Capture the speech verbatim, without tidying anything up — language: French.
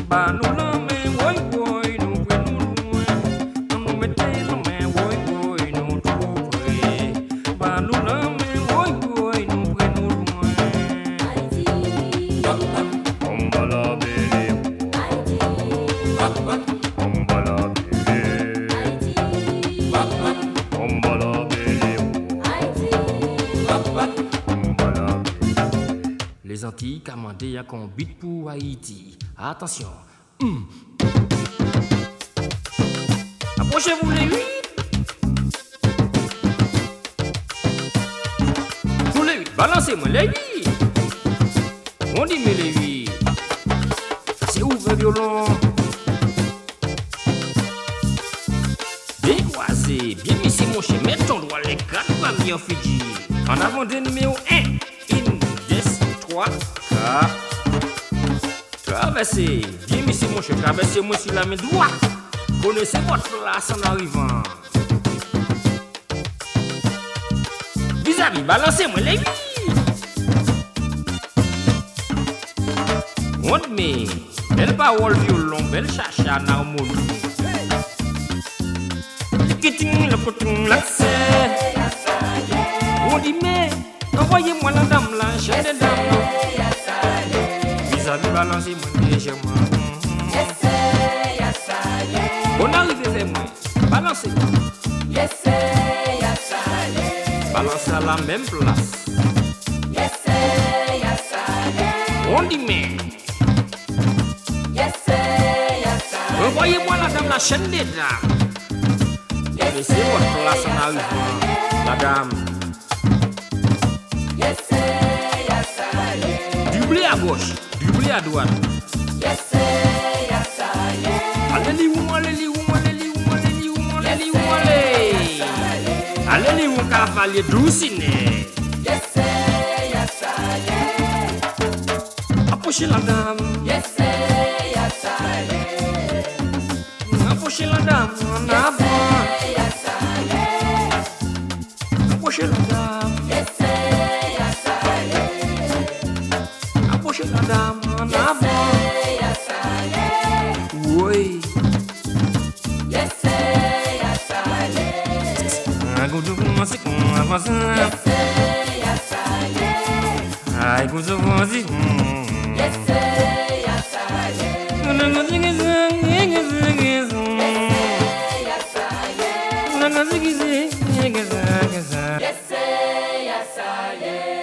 Bah nous la main, boy boy, nous pouvons nous loin. Nous mettez la main, boy boy, nous trop près. Bah nous la main, boy boy, nous pouvons nous loin. On va la belle, on va la belle, on va la belle, on va la belle. Les Antilles commandées à qu'on bite pour Haïti. Attention. Hum. Approchez-vous les huit. Vous les huit, balancez-moi les huit. On dit mais les huit. C'est ouvert violon. Décroisé, bien mis si mon chien, mets ton doigt les quatre familles en Fidji. En avant des numéros un, une, deux, trois, quatre. Traversez, bien mis si mon chien, traversez-moi sur la main droite. Connaissez votre place en arrivant. Vis-à-vis, balancez-moi les huit. On met, belle parole violon, belle chacha en harmonie. Le kiting, le coton, l'accès. On dit mais, envoyez-moi la dame, la chaîne de dame. Vis-à-vis, balancez-moi légèrement. On arrive vers moi, balancez. Balancez à la même place. On dit mais. Envoyez-moi la dame, la chaîne des dames. Laissez votre place en arrivant, madame. Du blé à gauche, du blé à droite. Allez-y où, allez-y où, allez-y où, allez-y où, allez-y où, allez. Allez-y où, cavalier douciné. Approchez la dame. Approchez la dame en avant. Approchez la dame. Approchez la dame en avant. Oui. Ai, gozo vozi. Yes, yes, yes, yes.